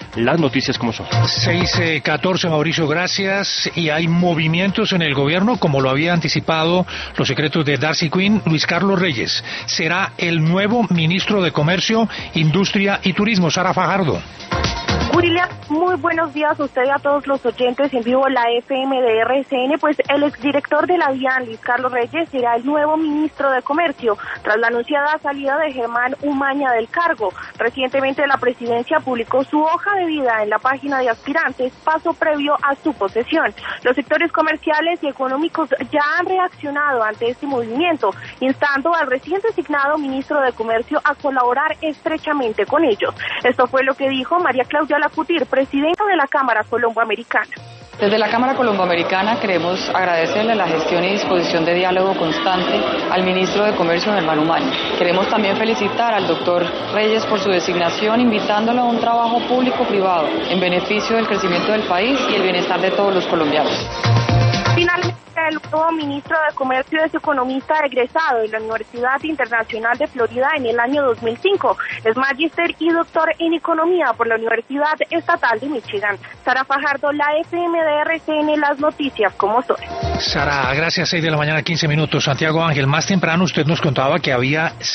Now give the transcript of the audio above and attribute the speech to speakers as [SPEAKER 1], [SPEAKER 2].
[SPEAKER 1] las noticias como son.
[SPEAKER 2] 6:14, Mauricio, gracias. Y hay movimientos en el gobierno, como lo había anticipado los secretos de Darcy Quinn. Luis Carlos Reyes será el nuevo ministro de Comercio, Industria y Turismo. Sara Fajardo.
[SPEAKER 3] William, muy buenos días a usted y a todos los oyentes en vivo la FM de RCN. Pues el exdirector de la DIAN, Luis Carlos Reyes, será el nuevo ministro de Comercio, tras la anunciada salida de Germán Umaña del cargo. Recientemente la presidencia publicó su hoja de vida en la página de aspirantes, paso previo a su posesión. Los sectores comerciales y económicos ya han reaccionado ante este movimiento, instando al recién designado ministro de Comercio a colaborar estrechamente con ellos. Esto fue lo que dijo María Claudia Lacutir, presidenta de la Cámara Colomboamericana.
[SPEAKER 4] Desde la Cámara Colomboamericana queremos agradecerle la gestión y disposición de diálogo constante al ministro de Comercio, Germán Umaña. Queremos también felicitar al doctor Reyes por su designación, invitándolo a un trabajo público-privado en beneficio del crecimiento del país y el bienestar de todos los colombianos.
[SPEAKER 3] Finalmente, el nuevo ministro de Comercio es economista egresado de la Universidad Internacional de Florida en el año 2005. Es magíster y doctor en economía por la Universidad Estatal de Michigan. Sara Fajardo, la FM de RCN, las noticias como son.
[SPEAKER 2] Sara, gracias. 6 de la mañana, 15 minutos. Santiago Ángel, más temprano usted nos contaba que había